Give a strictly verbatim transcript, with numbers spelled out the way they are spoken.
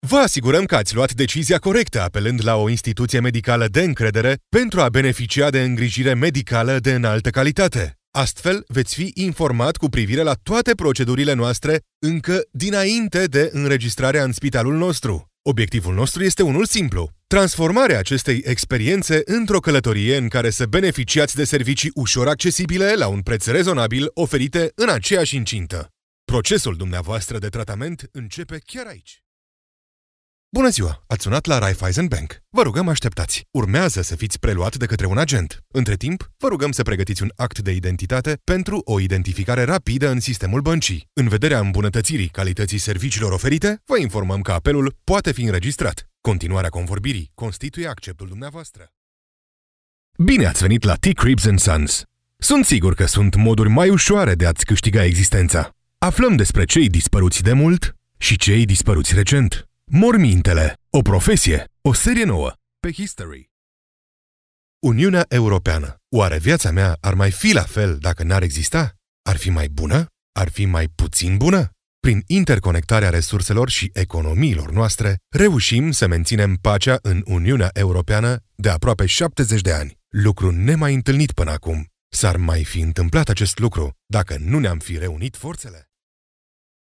Vă asigurăm că ați luat decizia corectă apelând la o instituție medicală de încredere pentru a beneficia de îngrijire medicală de înaltă calitate. Astfel, veți fi informat cu privire la toate procedurile noastre încă dinainte de înregistrarea în spitalul nostru. Obiectivul nostru este unul simplu: transformarea acestei experiențe într-o călătorie în care să beneficiați de servicii ușor accesibile la un preț rezonabil oferite în aceeași incintă. Procesul dumneavoastră de tratament începe chiar aici. Bună ziua! Ați sunat la Raiffeisen Bank. Vă rugăm așteptați. Urmează să fiți preluat de către un agent. Între timp, vă rugăm să pregătiți un act de identitate pentru o identificare rapidă în sistemul băncii. În vederea îmbunătățirii calității serviciilor oferite, vă informăm că apelul poate fi înregistrat. Continuarea convorbirii constituie acceptul dumneavoastră. Bine ați venit la T-Cribs and Sons. Sunt sigur că sunt moduri mai ușoare de a-ți câștiga existența. Aflăm despre cei dispăruți de mult și cei dispăruți recent. Mormintele, o profesie, o serie nouă, pe History. Uniunea Europeană. Oare viața mea ar mai fi la fel dacă n-ar exista? Ar fi mai bună? Ar fi mai puțin bună? Prin interconectarea resurselor și economiilor noastre, reușim să menținem pacea în Uniunea Europeană de aproape șaptezeci de ani. Lucru nemai întâlnit până acum. S-ar mai fi întâmplat acest lucru dacă nu ne-am fi reunit forțele?